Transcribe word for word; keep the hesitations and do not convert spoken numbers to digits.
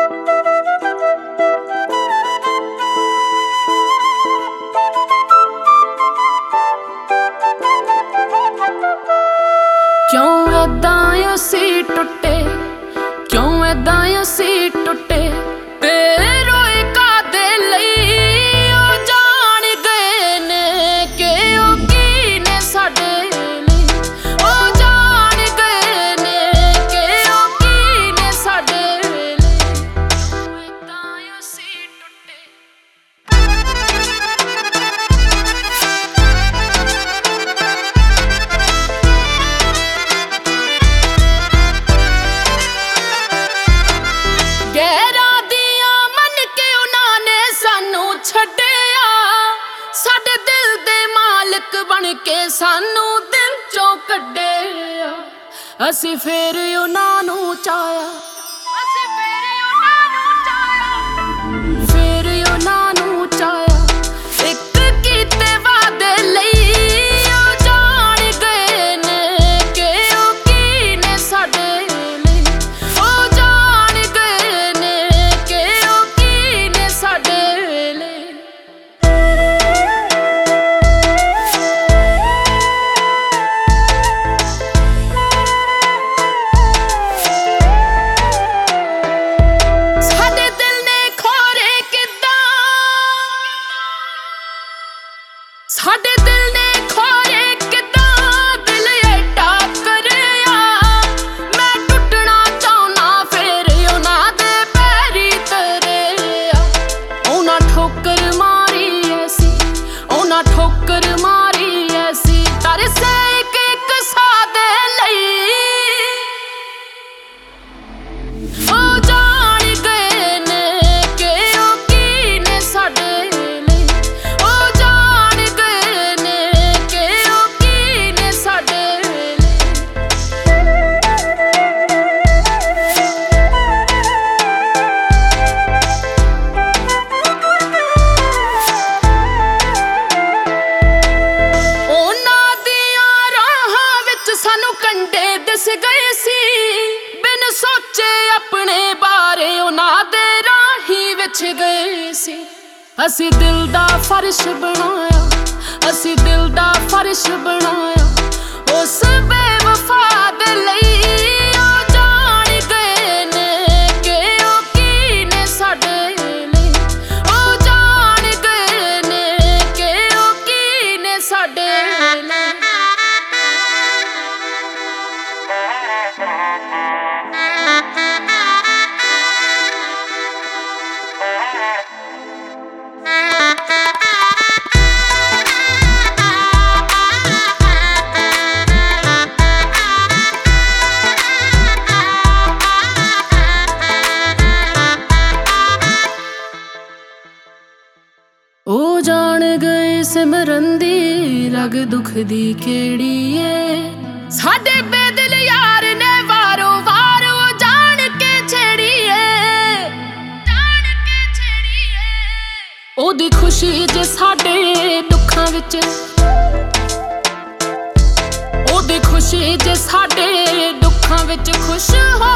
क्यों ऐदां असीं टुटे, क्यों ऐदां असीं टुटे, ते रोए कादे लई। ओ जान गए ने कि ओ की ने साडे लई। ओ जान गए ने कि ओ की ने साडे लई। क्यों ऐदां असीं टुटे। बन के सानू दिल चों कड्ढिया, असीं फेर उन्हां नूं चाया, असीं फेर उन्हां नूं चाया, फेर उन्हां नूं चाया। इक कीते वादे लई ओ जान गए ने कि ओ की ने साडे लई। ओ जान गए ने कि ओ की ने साडे लई। साडे दिल ने खोरे किदां दिल एडा करिया। मैं टुटना चाहना फिर उन्हां दे पैरी तरिया। उन्हां ठोकर मारी ऐसी, उन्हां ठोकर मारी ऐसी, तरसे इक इक सादे लई। ओ जान गए ने कि ओ की ने साडे लई। ओ जान गए ने कि ओ की ने साडे लई। उन्हां दियां राहां विच सानू कंढे दिस गए सी। बिन सोचे अपने बारे उन्हां दे राही विच गए सी। असीं दिल दा फर्श बनाया, असीं दिल दा फर्श बनाया उस बेवफा दे लई। ओ जान गए ने कि ओ की ने साडे लई। ओ जान गए ने कि ओ की ने साडे लई। ओ जान गए सिमरन दी रग दुख दी केड़ी ए। साडे बेदिल यार ने वारो वार ओ जान के छेड़ी ए, जान के छेड़ी ए। ओदी खुशी जे साडे दुखां विच, ओदी खुशी जे साडे दुखां विच खुश हो